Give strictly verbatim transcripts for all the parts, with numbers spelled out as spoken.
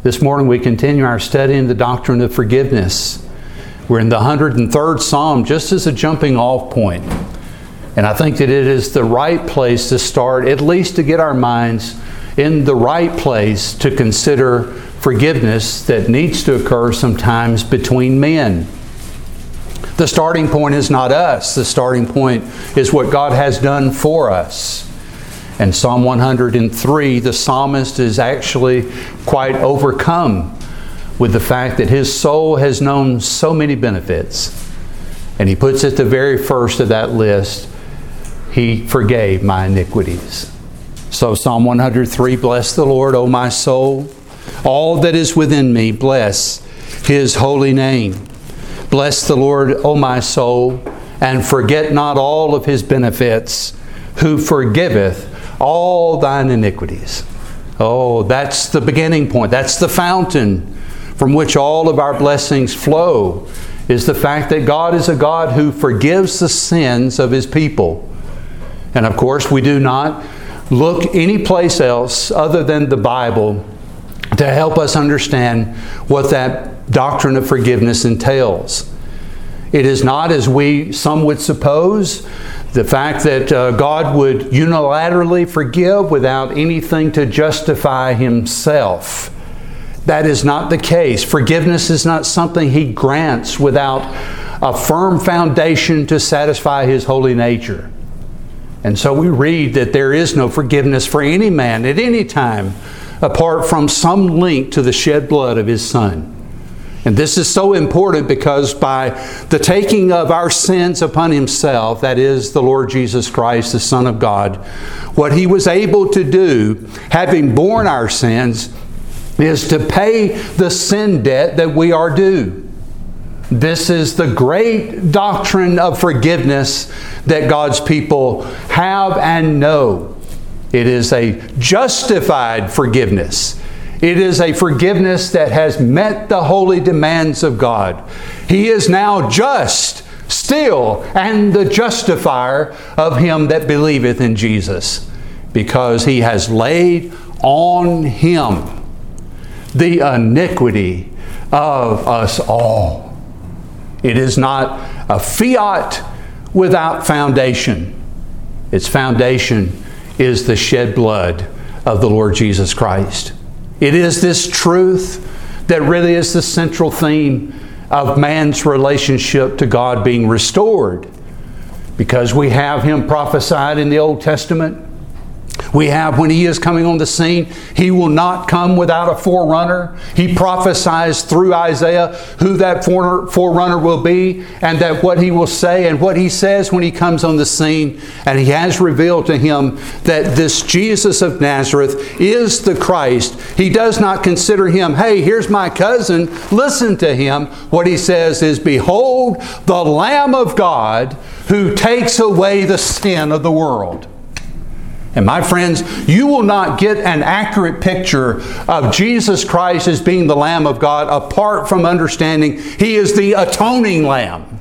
This morning we continue our study in the doctrine of forgiveness. We're in the one hundred third Psalm just as a jumping off point. And I think that it is the right place to start, at least to get our minds in the right place to consider forgiveness that needs to occur sometimes between men. The starting point is not us. The starting point is what God has done for us. And Psalm one hundred three, the psalmist is actually quite overcome with the fact that his soul has known so many benefits. And he puts at the very first of that list, He forgave my iniquities. So Psalm one hundred three, bless the Lord, O my soul. All that is within me, bless His holy name. Bless the Lord, O my soul, and forget not all of His benefits, who forgiveth all thine iniquities. Oh, that's the beginning point. That's the fountain from which all of our blessings flow, is the fact that God is a God who forgives the sins of His people. And of course, we do not look any place else other than the Bible to help us understand what that doctrine of forgiveness entails. It is not, as we some would suppose, the fact that uh, God would unilaterally forgive without anything to justify Himself. That is not the case. Forgiveness is not something He grants without a firm foundation to satisfy His holy nature. And so we read that there is no forgiveness for any man at any time apart from some link to the shed blood of His Son. And this is so important because by the taking of our sins upon Himself, that is the Lord Jesus Christ, the Son of God, what He was able to do, having borne our sins, is to pay the sin debt that we are due. This is the great doctrine of forgiveness that God's people have and know. It is a justified forgiveness. It is a forgiveness that has met the holy demands of God. He is now just, still, and the justifier of him that believeth in Jesus, because He has laid on Him the iniquity of us all. It is not a fiat without foundation. Its foundation is the shed blood of the Lord Jesus Christ. It is this truth that really is the central theme of man's relationship to God being restored. Because we have Him prophesied in the Old Testament. We have, when He is coming on the scene, He will not come without a forerunner. He prophesies through Isaiah who that forerunner will be, and that what He will say and what He says when He comes on the scene. And He has revealed to him that this Jesus of Nazareth is the Christ. He does not consider Him, hey, here's my cousin, listen to him. What He says is, behold, the Lamb of God who takes away the sin of the world. And my friends, you will not get an accurate picture of Jesus Christ as being the Lamb of God apart from understanding He is the atoning Lamb.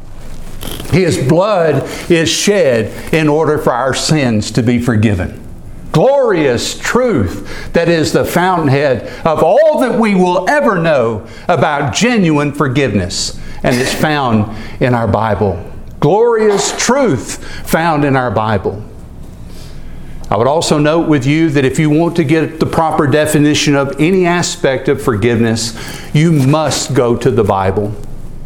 His blood is shed in order for our sins to be forgiven. Glorious truth that is the fountainhead of all that we will ever know about genuine forgiveness. And it's found in our Bible. Glorious truth found in our Bible. I would also note with you that if you want to get the proper definition of any aspect of forgiveness, you must go to the Bible.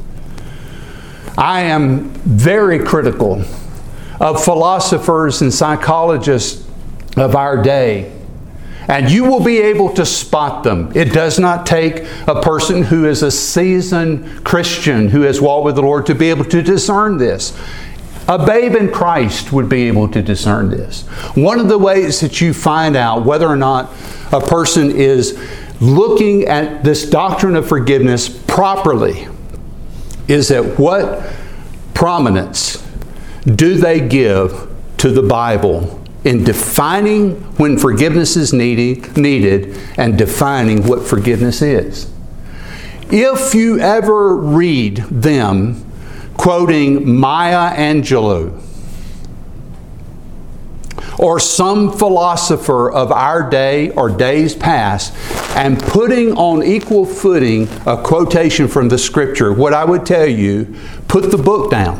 I am very critical of philosophers and psychologists of our day, and you will be able to spot them. It does not take a person who is a seasoned Christian who has walked with the Lord to be able to discern this. A babe in Christ would be able to discern this. One of the ways that you find out whether or not a person is looking at this doctrine of forgiveness properly is that what prominence do they give to the Bible in defining when forgiveness is needed, needed and defining what forgiveness is. If you ever read them quoting Maya Angelou, or some philosopher of our day or days past and putting on equal footing a quotation from the Scripture, what I would tell you, put the book down.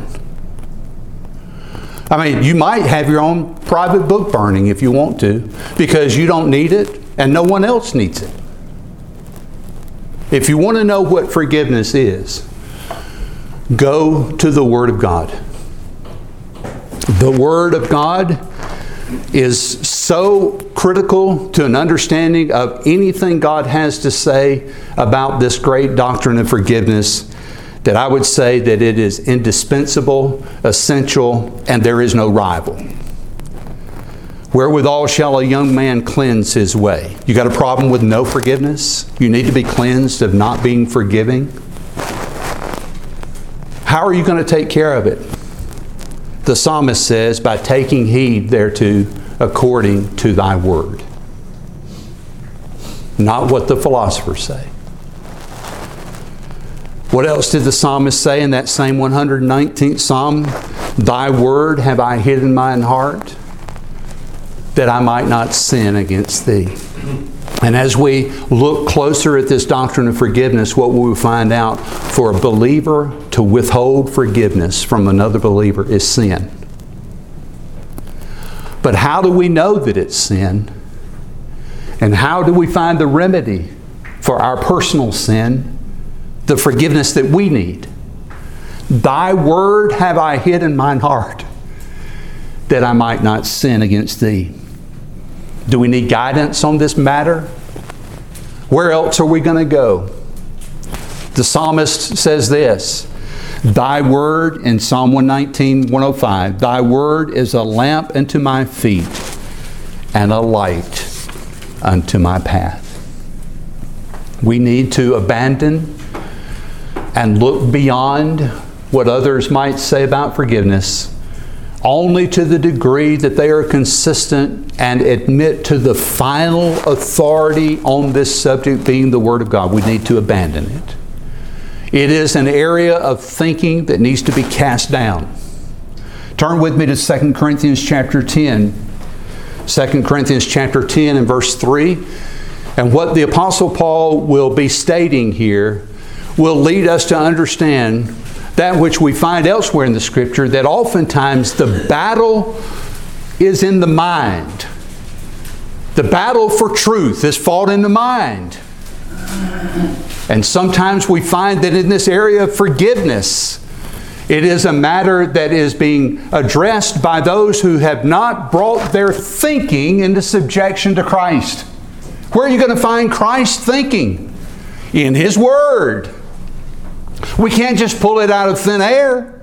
I mean, you might have your own private book burning if you want to, because you don't need it and no one else needs it. If you want to know what forgiveness is, go to the Word of God. The Word of God is so critical to an understanding of anything God has to say about this great doctrine of forgiveness that I would say that it is indispensable, essential, and there is no rival. Wherewithal shall a young man cleanse his way? You got a problem with no forgiveness? You need to be cleansed of not being forgiving? How are you going to take care of it? The psalmist says, by taking heed thereto according to thy word. Not what the philosophers say. What else did the psalmist say in that same one hundred nineteenth Psalm? Thy word have I hid in mine heart, that I might not sin against thee. And as we look closer at this doctrine of forgiveness, what we will find out, for a believer to withhold forgiveness from another believer is sin. But how do we know that it's sin? And how do we find the remedy for our personal sin, the forgiveness that we need? Thy word have I hid in mine heart, that I might not sin against thee. Do we need guidance on this matter? Where else are we going to go? The psalmist says this, Thy word, in Psalm one nineteen, one oh five, Thy word is a lamp unto my feet and a light unto my path. We need to abandon and look beyond what others might say about forgiveness, only to the degree that they are consistent and admit to the final authority on this subject being the Word of God. We need to abandon it. It is an area of thinking that needs to be cast down. Turn with me to Second Corinthians chapter ten. Second Corinthians chapter ten and verse three. And what the Apostle Paul will be stating here will lead us to understand that which we find elsewhere in the Scripture, that oftentimes the battle is in the mind. The battle for truth is fought in the mind. And sometimes we find that in this area of forgiveness, it is a matter that is being addressed by those who have not brought their thinking into subjection to Christ. Where are you going to find Christ's thinking? In His Word. We can't just pull it out of thin air.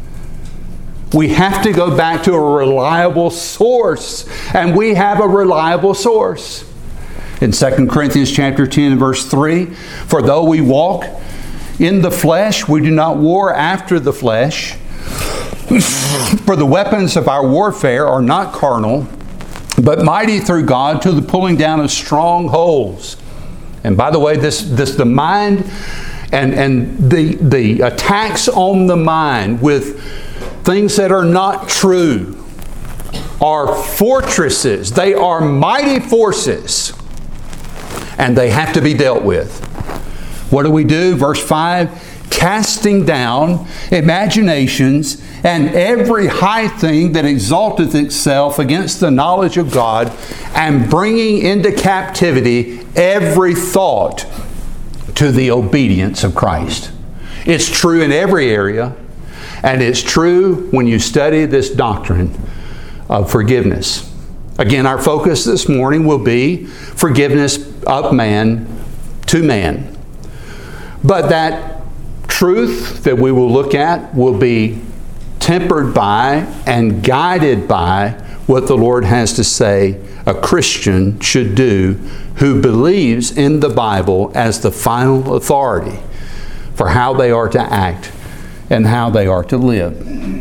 We have to go back to a reliable source. And we have a reliable source. In Second Corinthians chapter ten and verse three, for though we walk in the flesh, we do not war after the flesh. For the weapons of our warfare are not carnal, but mighty through God to the pulling down of strongholds. And by the way, this, this the mind and, and the, the attacks on the mind with things that are not true are fortresses. They are mighty forces. And they have to be dealt with. What do we do? Verse five, casting down imaginations and every high thing that exalteth itself against the knowledge of God, and bringing into captivity every thought to the obedience of Christ. It's true in every area, and it's true when you study this doctrine of forgiveness. Again, our focus this morning will be forgiveness of man to man. But that truth that we will look at will be tempered by and guided by what the Lord has to say a Christian should do who believes in the Bible as the final authority for how they are to act and how they are to live.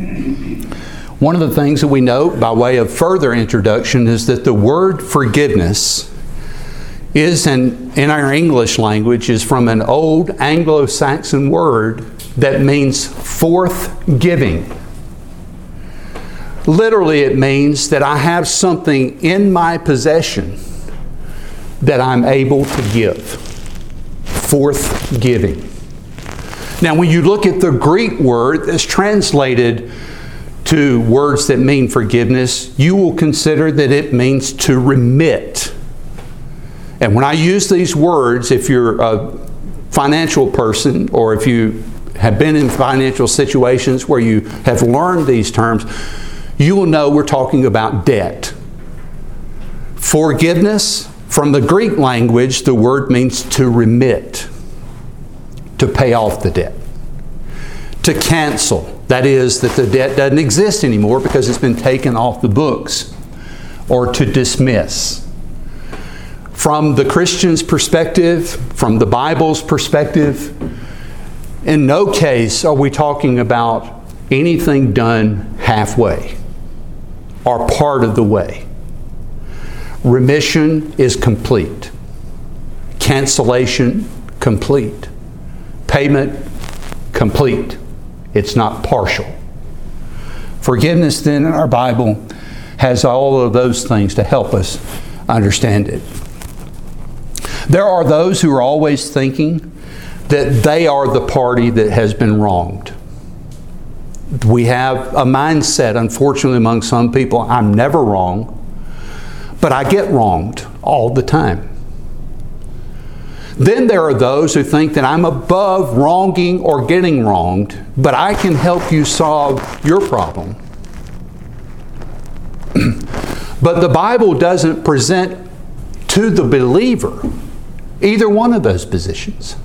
One of the things that we note by way of further introduction is that the word forgiveness is, in, in our English language, is from an old Anglo-Saxon word that means forth giving. Literally, it means that I have something in my possession that I'm able to give. Forth giving. Now, when you look at the Greek word that's translated to words that mean forgiveness, you will consider that it means to remit. And when I use these words, if you're a financial person or if you have been in financial situations where you have learned these terms, you will know we're talking about debt. Forgiveness, from the Greek language, the word means to remit, to pay off the debt, to cancel. That is, that the debt doesn't exist anymore because it's been taken off the books, or to dismiss. From the Christian's perspective, from the Bible's perspective, in no case are we talking about anything done halfway or part of the way. Remission is complete. Cancellation, complete. Payment, complete. It's not partial. Forgiveness then in our Bible has all of those things to help us understand it. There are those who are always thinking that they are the party that has been wronged. We have a mindset, unfortunately, among some people, I'm never wrong, but I get wronged all the time. Then there are those who think that I'm above wronging or getting wronged, but I can help you solve your problem. But the Bible doesn't present to the believer either one of those positions.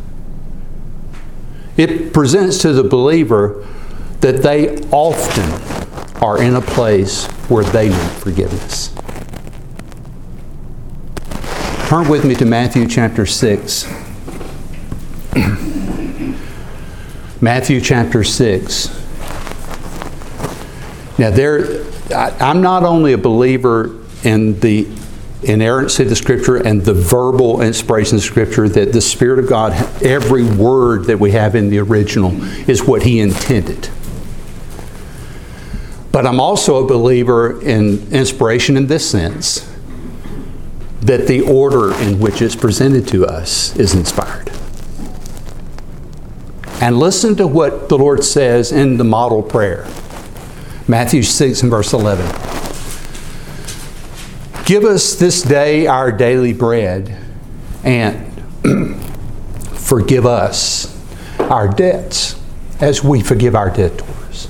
It presents to the believer that they often are in a place where they need forgiveness. Turn with me to Matthew chapter six. Matthew chapter six. Now there, I, I'm not only a believer in the inerrancy of the Scripture and the verbal inspiration of the Scripture, that the Spirit of God, every word that we have in the original is what He intended. But I'm also a believer in inspiration in this sense, that the order in which it's presented to us is inspired. And listen to what the Lord says in the model prayer. Matthew six and verse eleven. Give us this day our daily bread, and forgive us our debts as we forgive our debtors.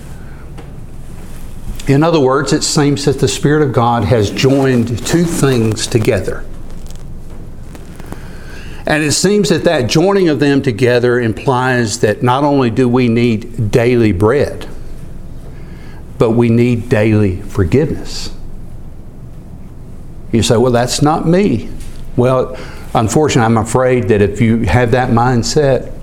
In other words, it seems that the Spirit of God has joined two things together. And it seems that that joining of them together implies that not only do we need daily bread, but we need daily forgiveness. You say, well, that's not me. Well, unfortunately, I'm afraid that if you have that mindset,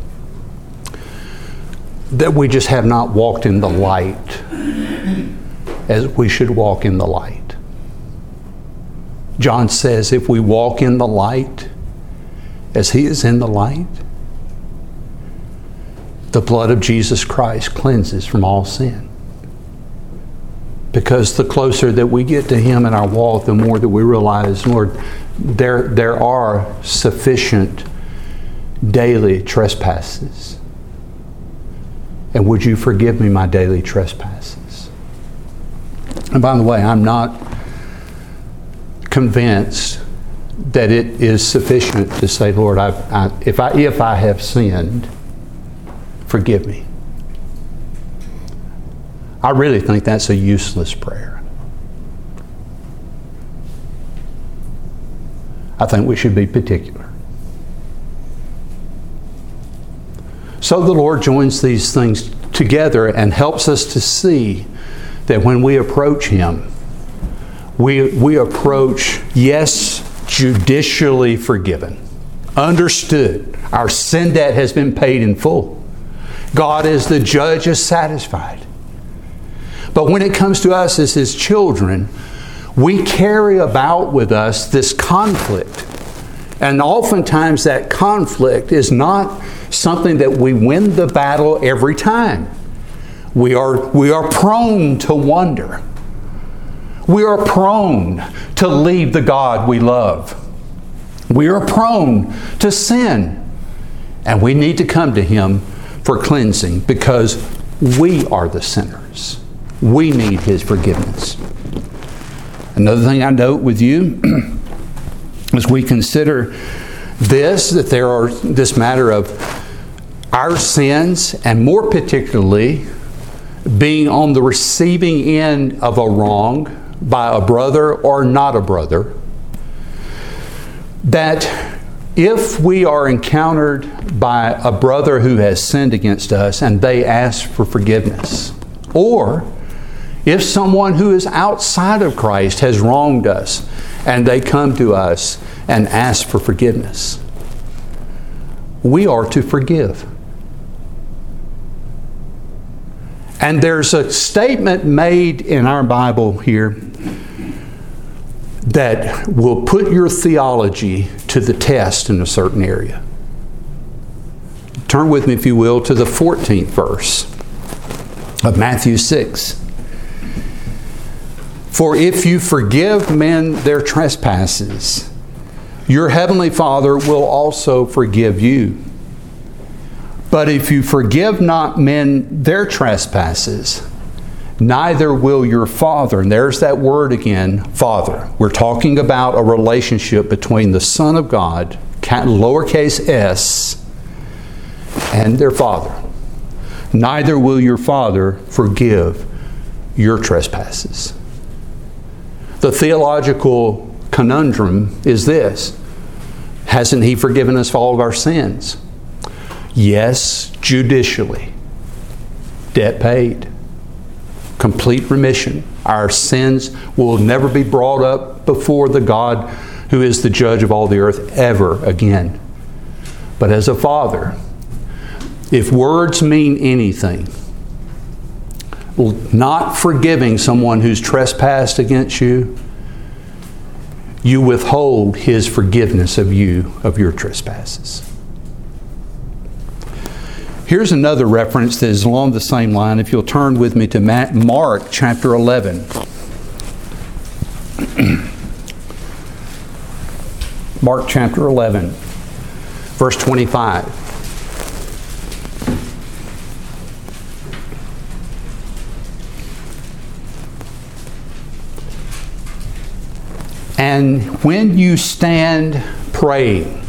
that we just have not walked in the light as we should walk in the light. John says, if we walk in the light as He is in the light, the blood of Jesus Christ cleanses from all sin. Because the closer that we get to Him in our walk, the more that we realize, Lord, there, there are sufficient daily trespasses. And would you forgive me my daily trespasses? And by the way, I'm not convinced that it is sufficient to say, Lord, I've, I, if I if I have sinned, forgive me. I really think that's a useless prayer. I think we should be particular. So the Lord joins these things together and helps us to see that when we approach Him, we, we approach, yes, judicially forgiven, understood. Our sin debt has been paid in full. God as the judge is satisfied. But when it comes to us as His children, we carry about with us this conflict. And oftentimes that conflict is not something that we win the battle every time. We are, we are prone to wonder. We are prone to leave the God we love. We are prone to sin. And we need to come to Him for cleansing because we are the sinners. We need His forgiveness. Another thing I note with you as we consider this, that there are this matter of our sins, and more particularly being on the receiving end of a wrong by a brother or not a brother, that if we are encountered by a brother who has sinned against us and they ask for forgiveness, or if someone who is outside of Christ has wronged us and they come to us and ask for forgiveness, we are to forgive. And there's a statement made in our Bible here that will put your theology to the test in a certain area. Turn with me, if you will, to the fourteenth verse of Matthew six. For if you forgive men their trespasses, your heavenly Father will also forgive you. But if you forgive not men their trespasses, neither will your Father. And there's that word again, Father. We're talking about a relationship between the Son of God, lowercase s, and their Father. Neither will your Father forgive your trespasses. The theological conundrum is this: hasn't He forgiven us for all of our sins? Yes, judicially. Debt paid. Complete remission. Our sins will never be brought up before the God who is the judge of all the earth ever again. But as a father, if words mean anything, not forgiving someone who's trespassed against you, you withhold His forgiveness of you, of your trespasses. Here's another reference that is along the same line. If you'll turn with me to Mark chapter eleven. Mark chapter eleven, verse twenty-five. And when you stand praying,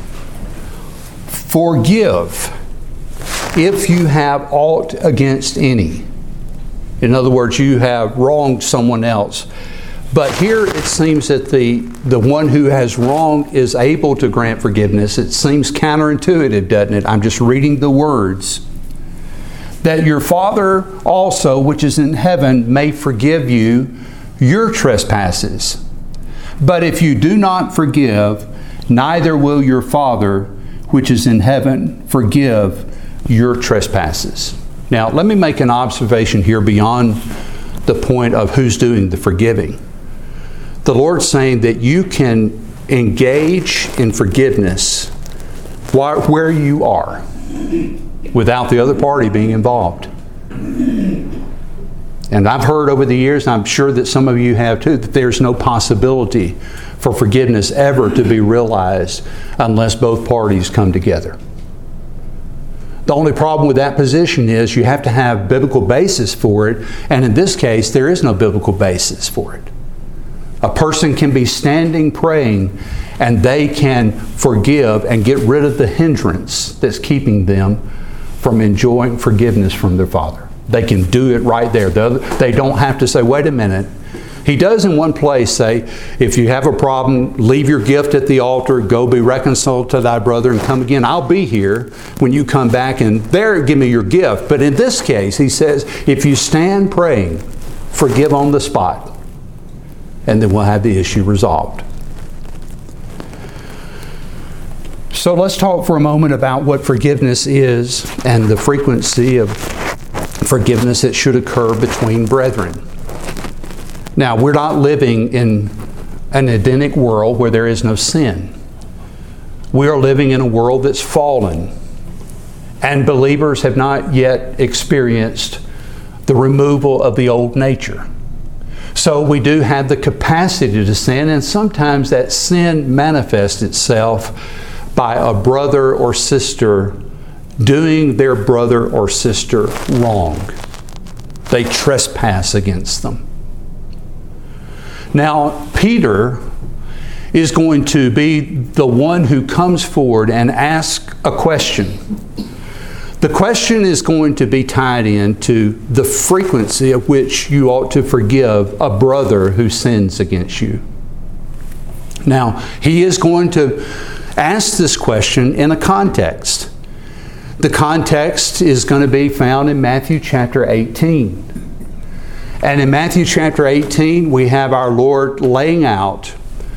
forgive if you have aught against any. In other words, you have wronged someone else. But here it seems that the, the one who has wronged is able to grant forgiveness. It seems counterintuitive, doesn't it? I'm just reading the words. That your Father also, which is in heaven, may forgive you your trespasses. But if you do not forgive, neither will your Father, which is in heaven, forgive your trespasses. Now, let me make an observation here beyond the point of who's doing the forgiving. The Lord's saying that you can engage in forgiveness where you are without the other party being involved. And I've heard over the years, and I'm sure that some of you have too, that there's no possibility for forgiveness ever to be realized unless both parties come together. The only problem with that position is you have to have biblical basis for it, and in this case, there is no biblical basis for it. A person can be standing praying, and they can forgive and get rid of the hindrance that's keeping them from enjoying forgiveness from their Father. They can do it right there. They don't have to say, wait a minute. He does in one place say, if you have a problem, leave your gift at the altar, go be reconciled to thy brother and come again. I'll be here when you come back and there give me your gift. But in this case, he says, if you stand praying, forgive on the spot. And then we'll have the issue resolved. So let's talk for a moment about what forgiveness is and the frequency of forgiveness that should occur between brethren. Now, we're not living in an Edenic world where there is no sin. We are living in a world that's fallen, and believers have not yet experienced the removal of the old nature. So we do have the capacity to sin, and sometimes that sin manifests itself by a brother or sister doing their brother or sister wrong. They trespass against them. Now, Peter is going to be the one who comes forward and asks a question. The question is going to be tied into the frequency at which you ought to forgive a brother who sins against you. Now, he is going to ask this question in a context. The context is going to be found in Matthew chapter eighteen. And in Matthew chapter eighteen, we have our Lord laying out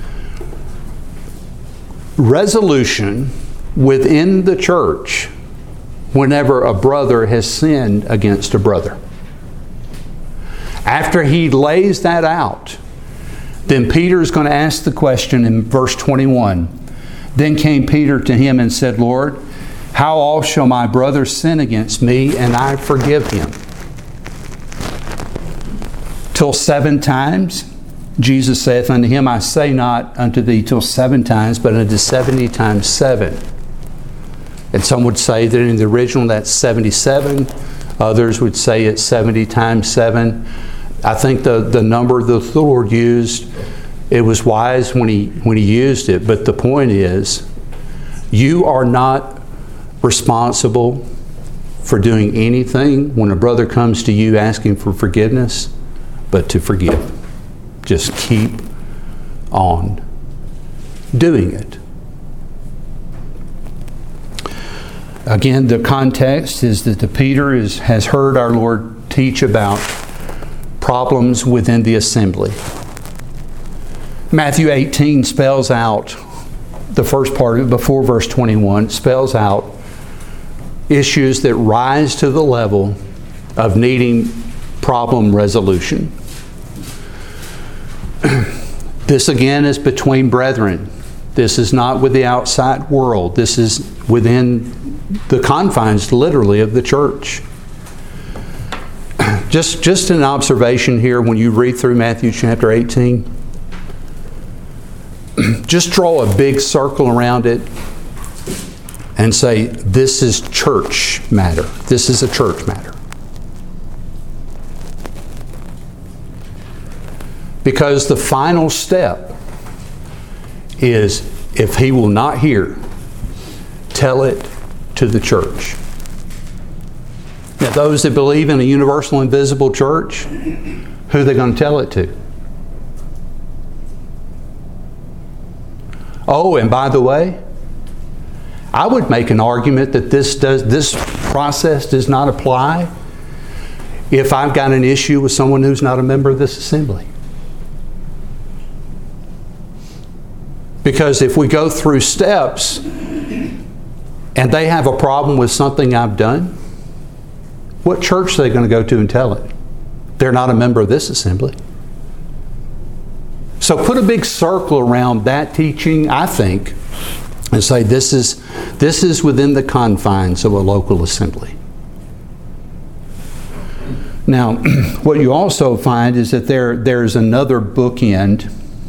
resolution within the church whenever a brother has sinned against a brother. After he lays that out, then Peter is going to ask the question in verse twenty-one. Then came Peter to him and said, Lord, how oft shall my brother sin against me, and I forgive him? Till seven times? Jesus saith unto him, I say not unto thee till seven times, but unto seventy times seven. And some would say that in the original that's seventy-seven. Others would say it's seventy times seven. I think the, the number that the Lord used, it was wise when he, when he used it. But the point is, you are not responsible for doing anything when a brother comes to you asking for forgiveness, but to forgive. Just keep on doing it. Again, the context is that the Peter is, has heard our Lord teach about problems within the assembly. Matthew eighteen spells out, the first part of it, before verse twenty-one, spells out issues that rise to the level of needing problem resolution. This again is between brethren. This is not with the outside world. This is within the confines, literally, of the church. Just, just an observation here when you read through Matthew chapter eighteen. Just draw a big circle around it and say, this is church matter. This is a church matter. Because the final step is, if he will not hear, tell it to the church. Now, those that believe in a universal invisible church, who are they going to tell it to? Oh, and by the way, I would make an argument that this does this process does not apply if I've got an issue with someone who's not a member of this assembly. Because if we go through steps and they have a problem with something I've done, what church are they going to go to and tell it? They're not a member of this assembly. So put a big circle around that teaching, I think, and say this is, this is within the confines of a local assembly. Now, what you also find is that there there's another bookend.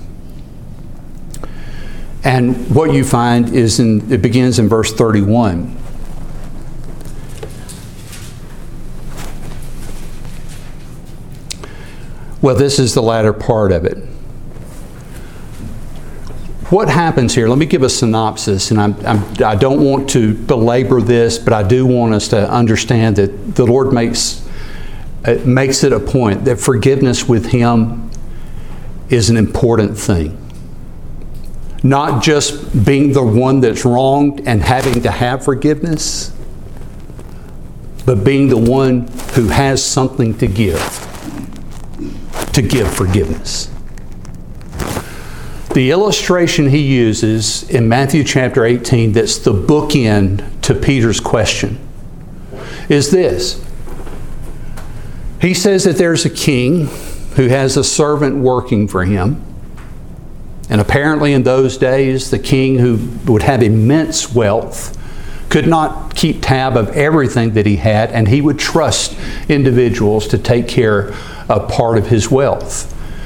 And what you find is, in, it begins in verse thirty-one. Well, this is the latter part of it. What happens here? Let me give a synopsis, and I'm, I'm, I don't want to belabor this, but I do want us to understand that the Lord makes, it makes it a point that forgiveness with Him is an important thing. Not just being the one that's wronged and having to have forgiveness, but being the one who has something to give, to give forgiveness. The illustration he uses in Matthew chapter eighteen that's the bookend to Peter's question is this. He says that there's a king who has a servant working for him. And apparently in those days, the king, who would have immense wealth, could not keep tab of everything that he had, and he would trust individuals to take care of part of his wealth.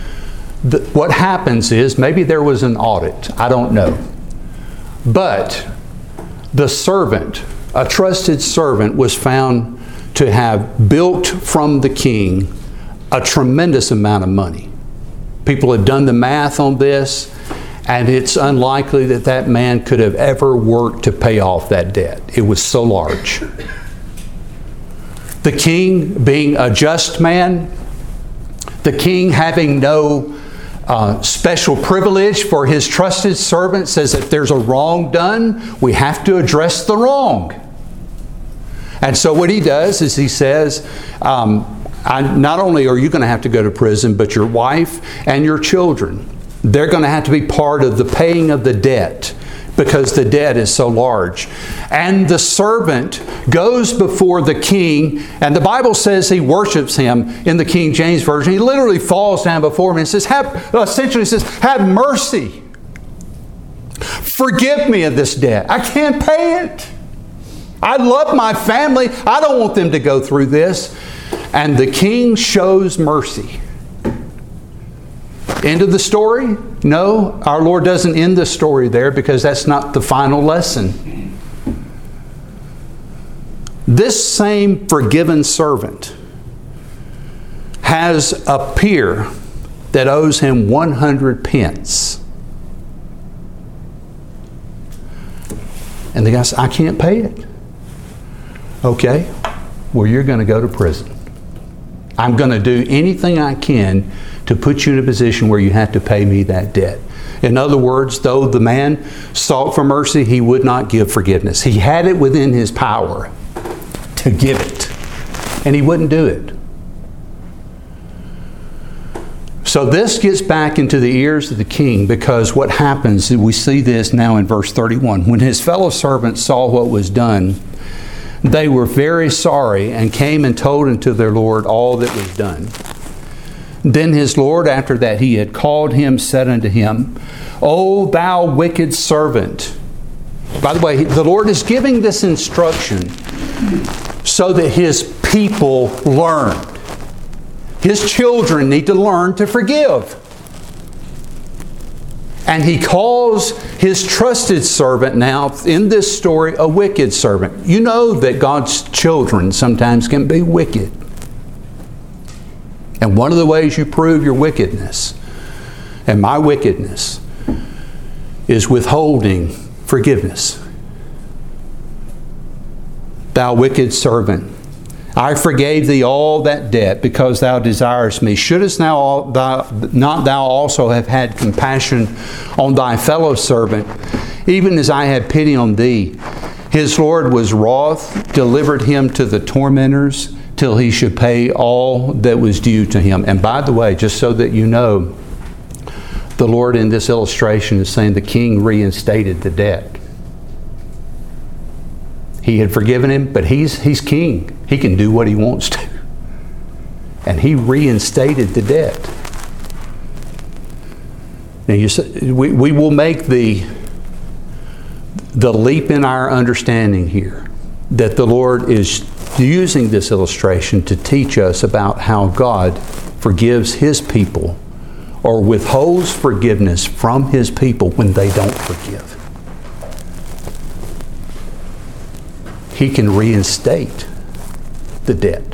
the, what happens is, maybe there was an audit, I don't know. But the servant, a trusted servant, was found to have built from the king a tremendous amount of money. People have done the math on this, and it's unlikely that that man could have ever worked to pay off that debt. It was so large. The king, being a just man, the king having no uh, special privilege for his trusted servant, says if there's a wrong done, we have to address the wrong. And so what he does is he says, um, I, not only are you going to have to go to prison, but your wife and your children, they're going to have to be part of the paying of the debt, because the debt is so large. And the servant goes before the king, and the Bible says he worships him in the King James Version. He literally falls down before him and says, have, essentially says, have mercy. Forgive me of this debt. I can't pay it. I love my family. I don't want them to go through this. And the king shows mercy. End of the story? No, our Lord doesn't end the story there, because that's not the final lesson. This same forgiven servant has a peer that owes him one hundred pence. And the guy says, I can't pay it. Okay, well, you're going to go to prison. I'm going to do anything I can to put you in a position where you have to pay me that debt. In other words, though the man sought for mercy, he would not give forgiveness. He had it within his power to give it, and he wouldn't do it. So this gets back into the ears of the king, because what happens, we see this now in verse thirty-one. When his fellow servants saw what was done, they were very sorry and came and told unto their Lord all that was done. Then his Lord, after that he had called him, said unto him, O thou wicked servant. By the way, the Lord is giving this instruction so that his people learn. His children need to learn to forgive. And he calls his trusted servant now, in this story, a wicked servant. You know that God's children sometimes can be wicked. And one of the ways you prove your wickedness, and my wickedness, is withholding forgiveness. Thou wicked servant, I forgave thee all that debt because thou desirest me. Shouldest thou, thou not thou also have had compassion on thy fellow servant, even as I had pity on thee? His Lord was wroth, delivered him to the tormentors, till he should pay all that was due to him. And by the way, just so that you know, the Lord in this illustration is saying the king reinstated the debt. He had forgiven him, but he's, he's king. He can do what he wants to. And he reinstated the debt. Now you say, we, we will make the, the leap in our understanding here that the Lord is using this illustration to teach us about how God forgives His people, or withholds forgiveness from His people when they don't forgive. He can reinstate the debt.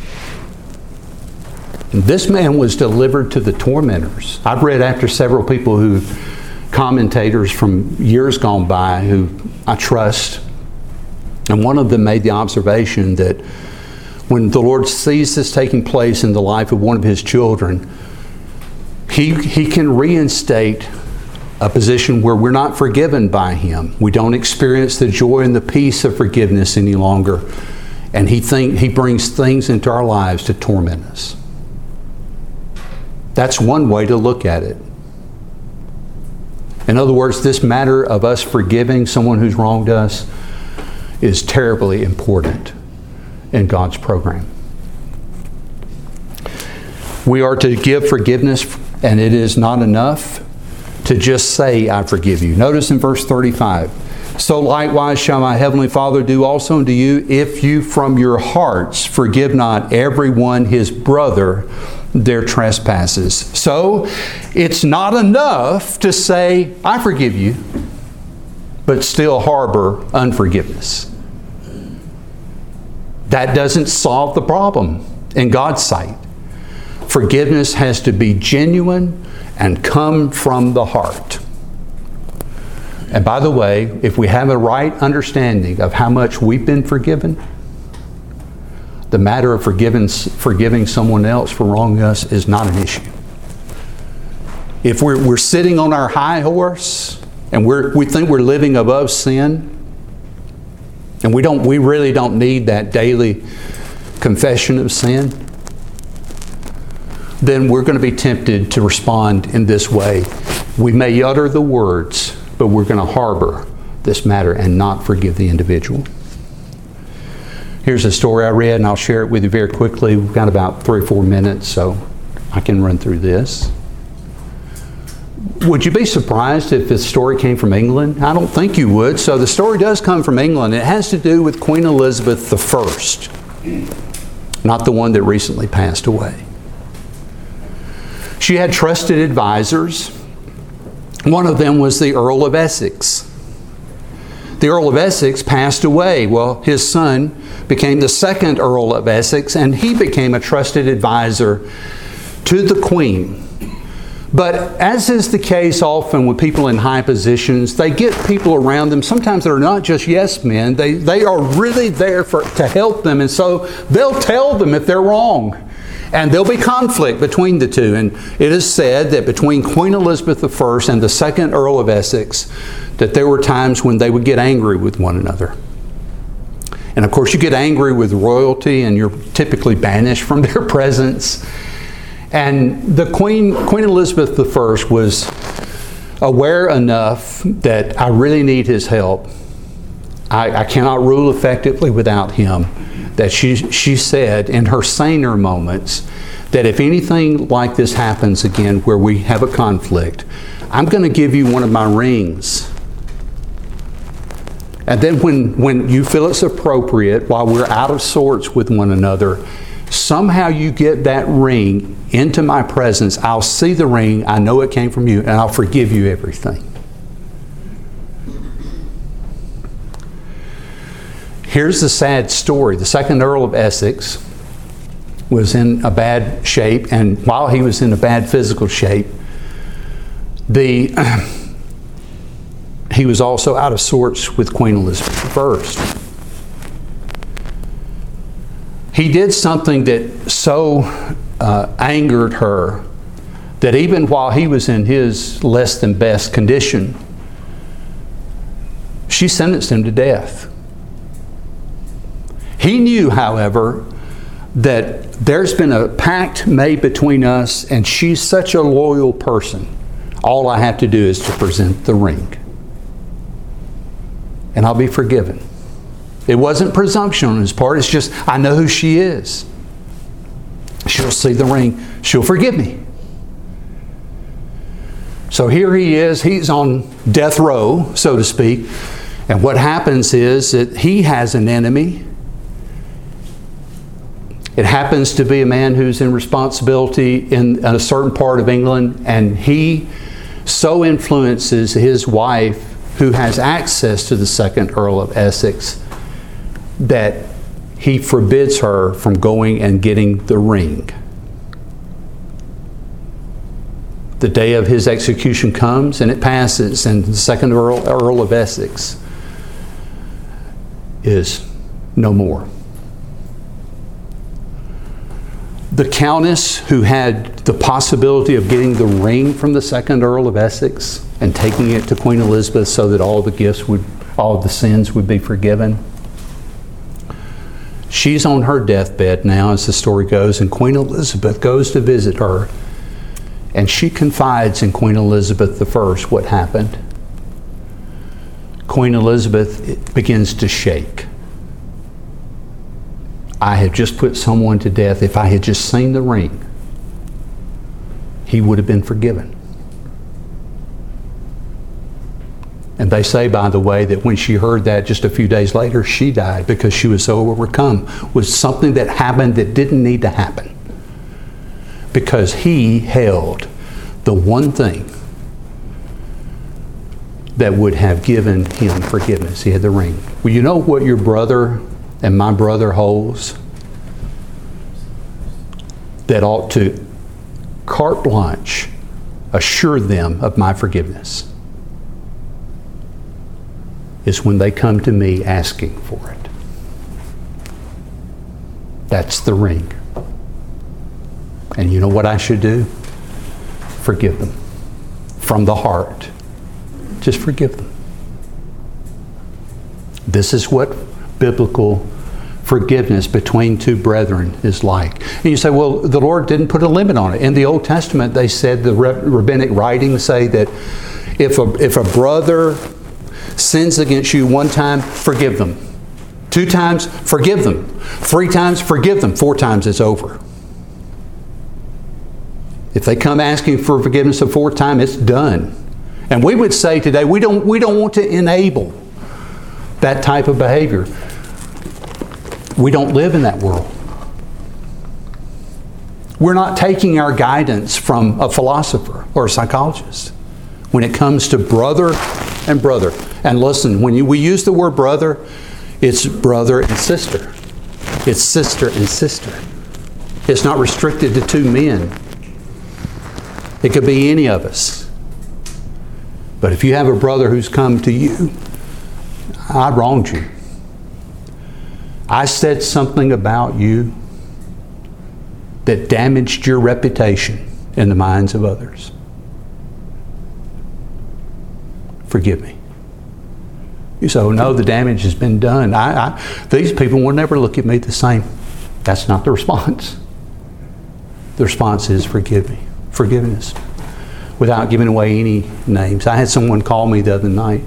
And this man was delivered to the tormentors. I've read after several people who, commentators from years gone by who I trust, and one of them made the observation that when the Lord sees this taking place in the life of one of His children, He, he can reinstate a position where we're not forgiven by Him. We don't experience the joy and the peace of forgiveness any longer. And He, think, he brings things into our lives to torment us. That's one way to look at it. In other words, this matter of us forgiving someone who's wronged us is terribly important in God's program. We are to give forgiveness, and it is not enough to just say, I forgive you. Notice in verse thirty-five, so likewise shall my heavenly Father do also unto you, if you from your hearts forgive not every one his brother their trespasses. So it's not enough to say, I forgive you, but still harbor unforgiveness. That doesn't solve the problem in God's sight. Forgiveness has to be genuine and come from the heart. And by the way, if we have a right understanding of how much we've been forgiven, the matter of forgiving, forgiving someone else for wronging us is not an issue. If we're, we're sitting on our high horse and we're, we think we're living above sin, and we don't, we really don't need that daily confession of sin, then we're going to be tempted to respond in this way. We may utter the words, but we're going to harbor this matter and not forgive the individual. Here's a story I read, and I'll share it with you very quickly. We've got about three or four minutes, so I can run through this. Would you be surprised if this story came from England? I don't think you would. So the story does come from England. It has to do with Queen Elizabeth the First, not the one that recently passed away. She had trusted advisors. One of them was the Earl of Essex. The Earl of Essex passed away. Well, his son became the second Earl of Essex, and he became a trusted advisor to the Queen. But as is the case often with people in high positions, they get people around them. Sometimes they're not just yes men. They, they are really there for, to help them, and so they'll tell them if they're wrong. And there'll be conflict between the two. And it is said that between Queen Elizabeth the First and the second Earl of Essex, that there were times when they would get angry with one another. And of course, you get angry with royalty and you're typically banished from their presence. And the Queen, Queen Elizabeth the First was aware enough that I really need his help. I, I cannot rule effectively without him. That she, she said in her saner moments that if anything like this happens again where we have a conflict, I'm going to give you one of my rings. And then when, when you feel it's appropriate, while we're out of sorts with one another, somehow you get that ring into my presence. I'll see the ring, I know it came from you, and I'll forgive you everything. Here's the sad story. The second Earl of Essex was in a bad shape, and while he was in a bad physical shape, the he was also out of sorts with Queen Elizabeth the First. He did something that so uh, angered her that even while he was in his less than best condition, she sentenced him to death. He knew, however, that there's been a pact made between us, and she's such a loyal person. All I have to do is to present the ring, and I'll be forgiven. It wasn't presumption on his part. It's just, I know who she is. She'll see the ring. She'll forgive me. So here he is. He's on death row, so to speak. And what happens is that he has an enemy. It happens to be a man who's in responsibility in a certain part of England, and he so influences his wife, who has access to the second Earl of Essex, that he forbids her from going and getting the ring. The day of his execution comes, and it passes, and the second Earl, Earl of Essex is no more. The Countess, who had the possibility of getting the ring from the second Earl of Essex and taking it to Queen Elizabeth so that all the gifts would, all the sins would be forgiven. She's on her deathbed now, as the story goes, and Queen Elizabeth goes to visit her, and she confides in Queen Elizabeth the First what happened. Queen Elizabeth begins to shake. I have just put someone to death. If I had just seen the ring, he would have been forgiven. And they say, by the way, that when she heard that just a few days later, she died because she was so overcome with something that happened that didn't need to happen. because he held the one thing that would have given him forgiveness. He had the ring. Well, you know what your brother and my brother holds that ought to carte blanche assure them of my forgiveness? Is when they come to me asking for it. That's the ring. And you know what I should do? Forgive them. From the heart. Just forgive them. This is what biblical forgiveness between two brethren is like. And you say, well, the Lord didn't put a limit on it. In the Old Testament, they said, the rabbinic writings say that if a, if a brother sins against you one time, forgive them. Two times, forgive them. Three times, forgive them. Four times, it's over. If they come asking for forgiveness a fourth time, it's done. And we would say today, we don't, we don't want to enable that type of behavior. We don't live in that world. We're not taking our guidance from a philosopher or a psychologist when it comes to brother and brother. And listen, when you, we use the word brother, it's brother and sister. It's sister and sister. It's not restricted to two men. It could be any of us. But if you have a brother who's come to you, I wronged you. I said something about you that damaged your reputation in the minds of others. Forgive me. You say, oh no, the damage has been done. I, I, these people will never look at me the same. That's not the response. The response is forgive me. Forgiveness. Without giving away any names. I had someone call me the other night.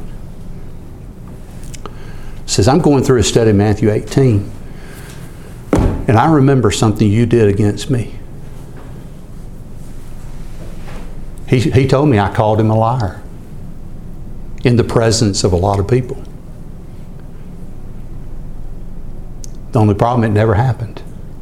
Says, I'm going through a study of Matthew eighteen. And I remember something you did against me. He, he told me I called him a liar. In the presence of a lot of people. The only problem, it never happened.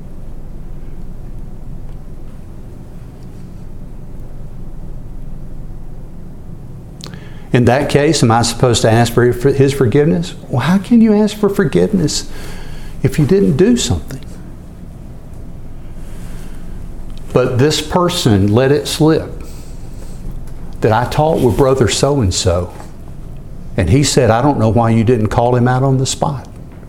In that case, am I supposed to ask for his forgiveness? Well, how can you ask for forgiveness if you didn't do something? But this person let it slip that I talked with brother so-and-so. And he said, I don't know why you didn't call him out on the spot.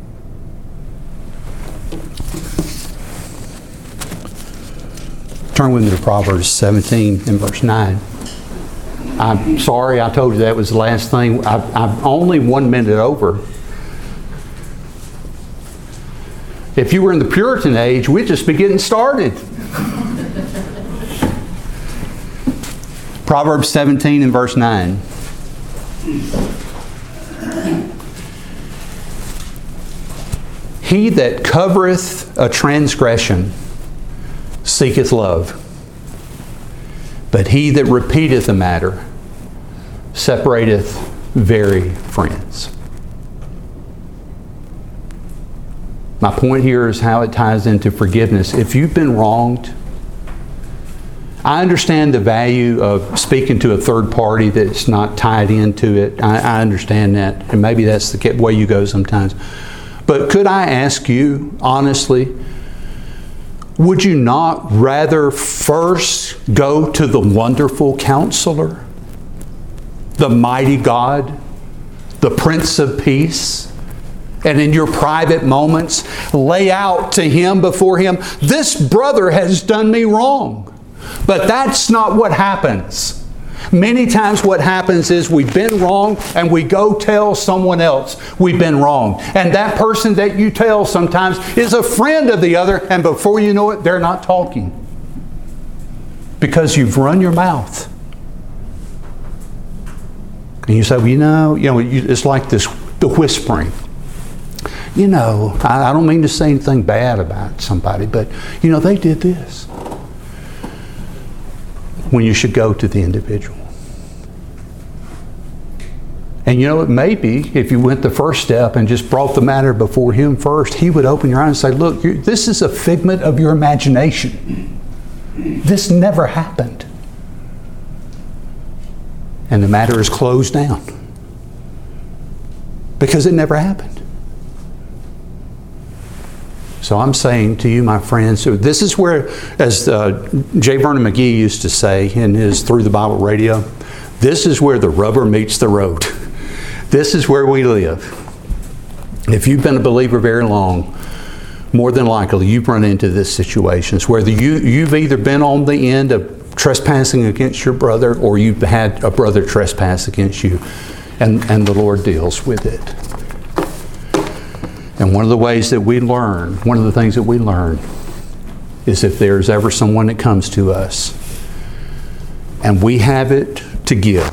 Turn with me to Proverbs seventeen and verse nine. I'm sorry I told you that was the last thing. I, I'm only one minute over. If you were in the Puritan age, we'd just be getting started. Proverbs seventeen and verse nine. He that covereth a transgression seeketh love, but he that repeateth a matter separateth very friends. My point here is how it ties into forgiveness. If you've been wronged, I understand the value of speaking to a third party that's not tied into it. I, I understand that, and maybe that's the way you go sometimes. But could I ask you, honestly, would you not rather first go to the wonderful Counselor, the mighty God, the Prince of Peace, and in your private moments lay out to Him before Him, this brother has done me wrong? But that's not what happens. Many times what happens is we've been wrong and we go tell someone else we've been wrong. And that person that you tell sometimes is a friend of the other, and before you know it, they're not talking. Because you've run your mouth. And you say, well, you know, you know, it's like this, the whispering. You know, I, I don't mean to say anything bad about somebody, but, you know, they did this. When you should go to the individual. And you know, it may be if you went the first step and just brought the matter before Him first, He would open your eyes and say, look, this is a figment of your imagination. This never happened. And the matter is closed down. Because it never happened. So I'm saying to you, my friends, this is where, as uh, J. Vernon McGee used to say in his Through the Bible Radio, this is where the rubber meets the road. This is where we live. If you've been a believer very long, more than likely you've run into this situations where you, you've either been on the end of trespassing against your brother, or you've had a brother trespass against you, and, and the Lord deals with it. And one of the ways that we learn, one of the things that we learn, is if there's ever someone that comes to us and we have it to give,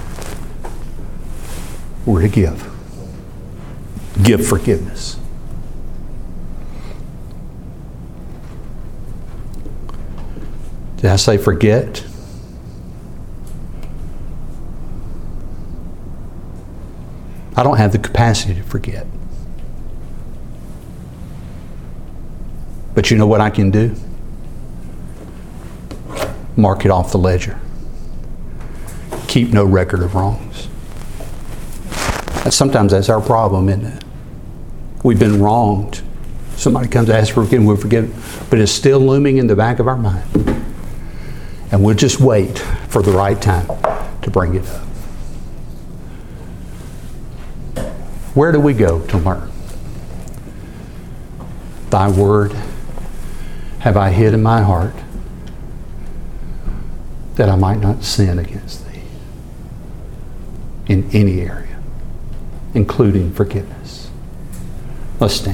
we're to give. Give forgiveness. Did I say forget? I don't have the capacity to forget. But you know what I can do? Mark it off the ledger. Keep no record of wrongs. That's, sometimes that's our problem, isn't it? We've been wronged. Somebody comes to ask for forgiveness, we'll forgive it, but it's still looming in the back of our mind. And we'll just wait for the right time to bring it up. Where do we go to learn? Thy word have I hid in my heart, that I might not sin against thee in any area, including forgiveness. Let's stand.